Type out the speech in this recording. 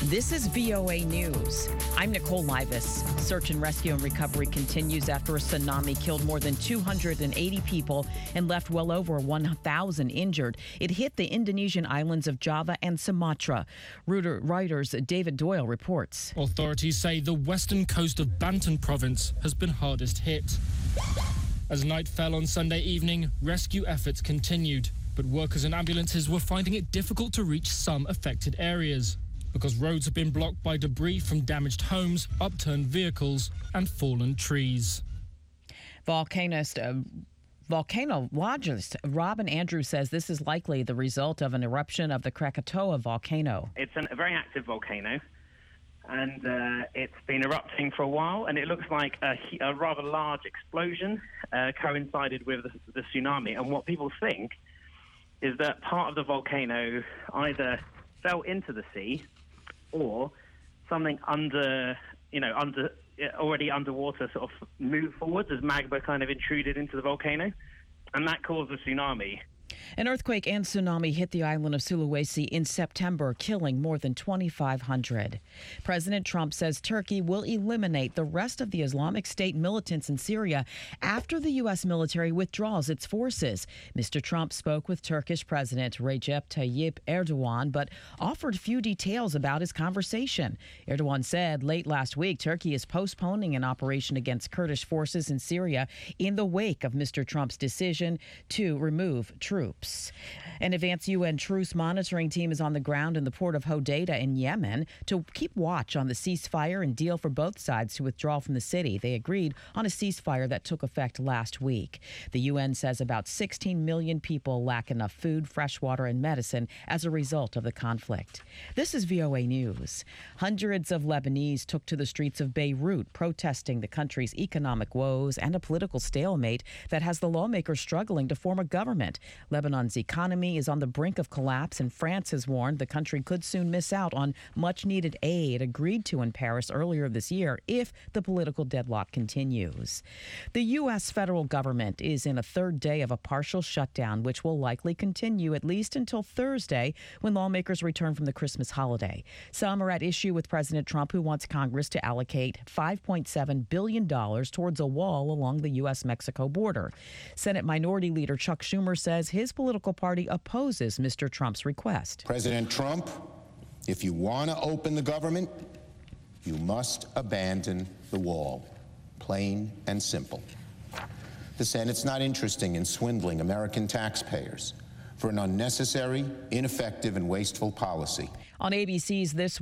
This is VOA News. I'm Nicole Livas. Search and rescue and recovery continues after a tsunami killed more than 280 people and left well over 1,000 injured. It hit the Indonesian islands of Java and Sumatra. Reuters' David Doyle reports. Authorities say the western coast of Banten province has been hardest hit. As night fell on Sunday evening, rescue efforts continued, but workers and ambulances were finding it difficult to reach some affected areas because roads have been blocked by debris from damaged homes, upturned vehicles and fallen trees. Volcanologist Robin Andrews says this is likely the result of an eruption of the Krakatoa volcano. It's a very active volcano, and it's been erupting for a while, and it looks like a rather large explosion coincided with the tsunami. And what people think is that part of the volcano either fell into the sea or something already underwater sort of moved forwards as magma kind of intruded into the volcano, and that caused a tsunami. An earthquake and tsunami hit the island of Sulawesi in September, killing more than 2,500. President Trump says Turkey will eliminate the rest of the Islamic State militants in Syria after the U.S. military withdraws its forces. Mr. Trump spoke with Turkish President Recep Tayyip Erdogan, but offered few details about his conversation. Erdogan said late last week Turkey is postponing an operation against Kurdish forces in Syria in the wake of Mr. Trump's decision to remove troops. An advanced UN truce monitoring team is on the ground in the port of Hodeidah in Yemen to keep watch on the ceasefire and deal for both sides to withdraw from the city. They agreed on a ceasefire that took effect last week. The UN says about 16 million people lack enough food, fresh water, and medicine as a result of the conflict. This is VOA News. Hundreds of Lebanese took to the streets of Beirut protesting the country's economic woes and a political stalemate that has the lawmakers struggling to form a government. Lebanon's economy is on the brink of collapse, and France has warned the country could soon miss out on much-needed aid agreed to in Paris earlier this year if the political deadlock continues. The U.S. federal government is in a third day of a partial shutdown, which will likely continue at least until Thursday when lawmakers return from the Christmas holiday. Some are at issue with President Trump, who wants Congress to allocate $5.7 billion towards a wall along the U.S.-Mexico border. Senate Minority Leader Chuck Schumer says his political party opposes Mr. Trump's request. President Trump, if you want to open the government, you must abandon the wall. Plain and simple. The Senate's not interested in swindling American taxpayers for an unnecessary, ineffective, and wasteful policy. On ABC's This